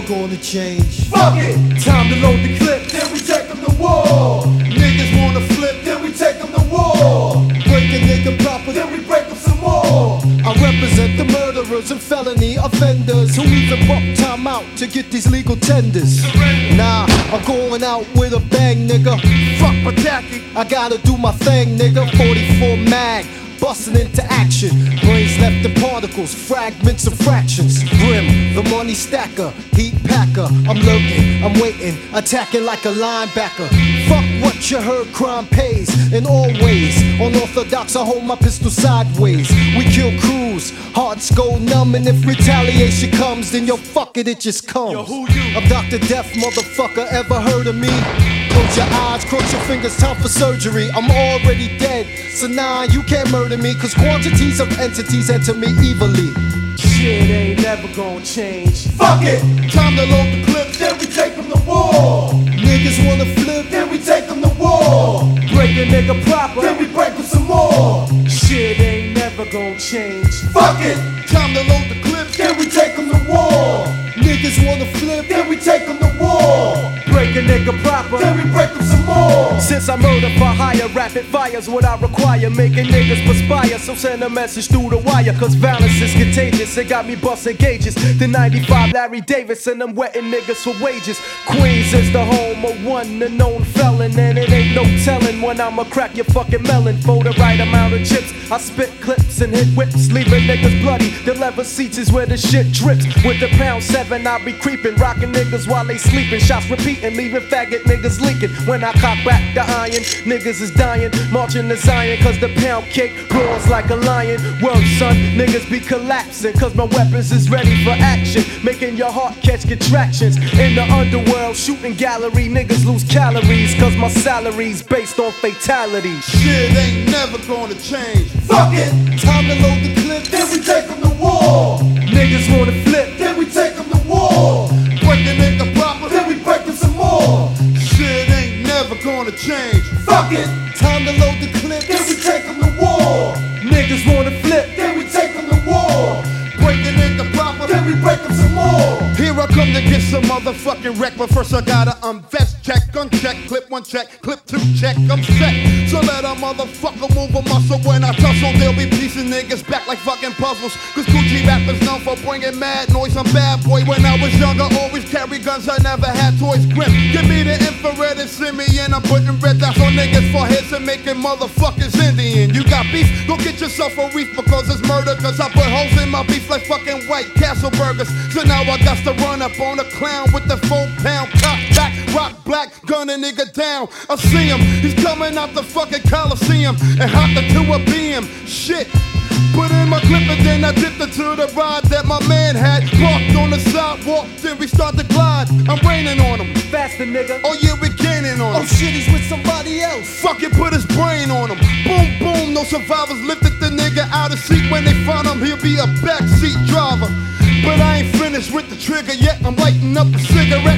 gonna change. Fuck it! Time to load the clip, then we take them to war. Niggas wanna flip, Then we take them to war. break a nigga proper. Then we break them some more. I represent the murderers and felony offenders who even buck time out to get these legal tenders. Nah, I'm going out with a bang, nigga. Fuck Pataki. I gotta do my thing, nigga. 44 mag, busting into action. Brains left in particles, fragments and fractions. Grim, the money stacker, heat packer. I'm lurking, I'm waiting, attacking like a linebacker. Fuck what you heard, crime pays in all ways. Unorthodox, I hold my pistol sideways. We kill crews, hearts go numb, and if retaliation comes, then yo, fuck it, it just comes. Yo, who you? I'm Dr. Death, motherfucker, ever heard of me? Close your eyes, cross your fingers, time for surgery. I'm already dead, so nah, you can't murder me, cause quantities of entities enter me evilly. Shit ain't never gonna change. Fuck it! Time to load the clips, then we take them to war. Niggas wanna flip, Then we take them to war. Break a nigga proper, then we break them some more. Shit ain't never gonna change. fuck it! Time to load the clips, then we take them to war. Niggas wanna flip, Then we take them to war. Break a nigga proper, then we break them some more. Since I murder for hire, rapid fire's what I require, making niggas perspire. So send a message through the wire, cause violence is contagious. It got me busting gauges. The 95 Larry Davis, and I'm wetting niggas for wages. Queens is the home of one, the known felon, and it ain't no telling when I'ma crack your fucking melon. For the right amount of chips, I spit clips and hit whips, leaving niggas bloody. The leather seats is where the shit drips. With the pound 7, I be creeping, rocking niggas while they sleeping. Shots repeating, leaving faggot niggas leaking. When I cock back the iron, niggas is dying, marching to Zion, cause the pound cake roars like a lion. Word, son, niggas be collapsing, cause my weapons is ready for action, making your heart catch contractions. In the underworld, shooting gallery, niggas lose calories, cause my salary's based on fatality. shit ain't never gonna change. Fuck it! Time to load the clips, Then we take them to war. Niggas wanna flip, then we take them to war. break a nigga proper. Then we break them some more. Shit ain't never gonna change. Fuck it! Time to load the clips, Then we take them to war. Niggas wanna flip, then we take them to war. break a nigga proper. Then we break them some more. Here I come to get some motherfucking wreck, but first I gotta unvest, check, uncheck, clip 1 check, clip 2 check, I'm set. So let a motherfucker move a muscle when I tussle. They'll be piecing niggas back like fucking puzzles. Cause Gucci rappers known for bringing mad noise. I'm bad boy. When I was younger, always carry guns, I never had toys. Grip, give me the infrared and send me in. I'm putting red dots on niggas' foreheads and making motherfuckers Indian. You got beef? Go get yourself a reef because it's murder. Cause I put holes in my beef like fucking White Castle burgers. So now I got to run up on a clown with the 4-pound cock back, rock black, gun a nigga down. I see him, he's coming out the fucking Coliseum and hopped into a BM. Shit. Put in my clip and then I dipped into the ride that my man had parked on the sidewalk. Then we start to glide. I'm raining on him. Faster, nigga. Oh yeah, we gaining on him. Oh shit, he's with somebody else. Fuck it, put his brain on him. Boom, boom, no survivors. Lifted the nigga out of seat. When they find him, he'll be a backseat driver. But I ain't finished with the trigger yet. I'm lighting up a cigarette.